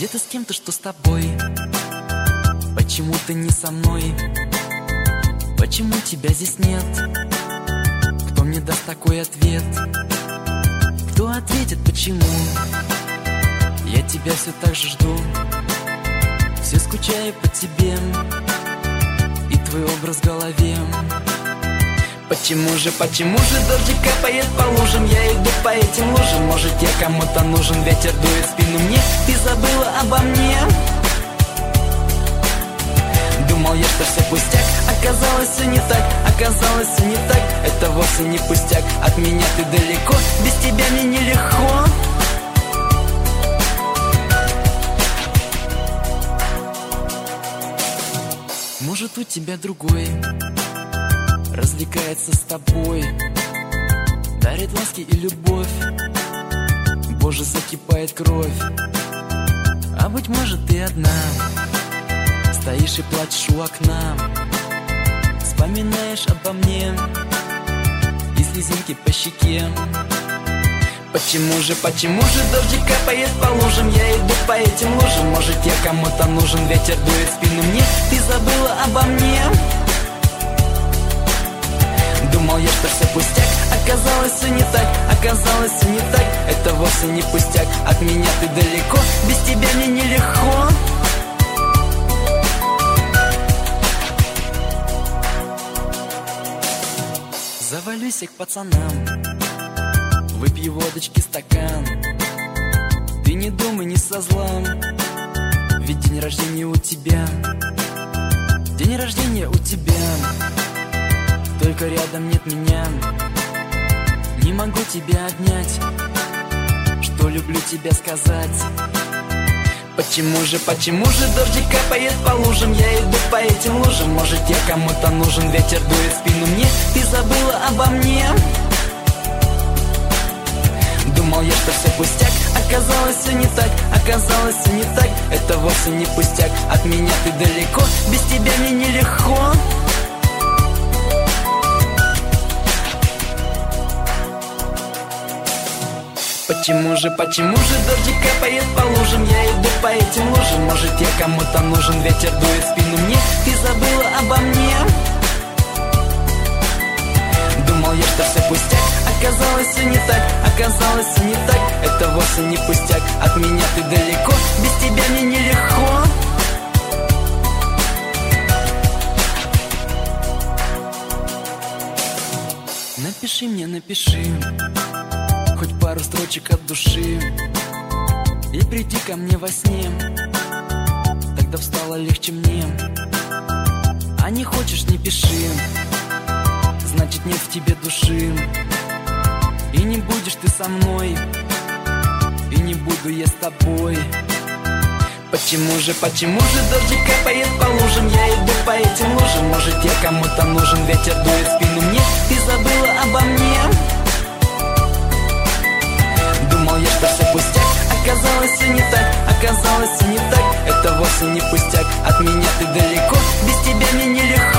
ты с кем-то, что с тобой? Почему ты не со мной? Почему тебя здесь нет? Кто мне даст такой ответ? Кто ответит почему? Я тебя все так же жду, все скучаю по тебе и твой образ в голове. Почему же дождик капает по лужам? Я иду по этим лужам. Может, я кому-то нужен, ветер дует в спину мне. Ты забыла обо мне? Думал я, что все пустяк, оказалось все не так, оказалось все не так. Это вовсе не пустяк, от меня ты далеко, без тебя мне нелегко. Может, у тебя другой развлекается с тобой, дарит ласки и любовь. Боже, закипает кровь. А быть может, ты одна стоишь и плачешь у окна, вспоминаешь обо мне и слезинки по щеке. Почему же дождик капает по лужам? Я иду по этим лужам. Может, я кому-то нужен, ветер дует в спину мне. Ты забыла обо мне? Думал я, что все пустяк, оказалось все не так, оказалось все не так. Это вовсе не пустяк, от меня ты далеко, без тебя мне нелегко. Завалюсь я к пацанам, выпью водочки стакан. Ты не думай, не со зла, ведь день рождения у тебя, день рождения у тебя. Только рядом нет меня, не могу тебя обнять, что люблю тебя сказать. Почему же дождик капает по лужам? Я иду по этим лужам. Может, я кому-то нужен, ветер дует в спину мне. Ты забыла обо мне? Думал я, что все пустяк, оказалось все не так, оказалось все не так. Это вовсе не пустяк, от меня ты далеко, без тебя мне нелегко. Почему же дождик капает по лужам? Я иду по этим лужам. Может, я кому-то нужен, ветер дует в спину мне. Ты забыла обо мне? Думал я, что все пустяк, оказалось все не так, оказалось все не так. Это вовсе не пустяк, от меня ты далеко, без тебя мне нелегко. Напиши мне, напиши хоть пару строчек от души и приди ко мне во сне, тогда стало легче мне. А не хочешь, не пиши, значит нет в тебе души. И не будешь ты со мной, и не буду я с тобой. Почему же дождик капает по лужам? Я иду по этим лужам. Может, я кому-то нужен, ветер дует в спину мне. Ты забыла обо мне? Думал я, что все пустяк, оказалось все не так, оказалось все не так. Это вовсе не пустяк, от меня ты далеко, без тебя мне нелегко.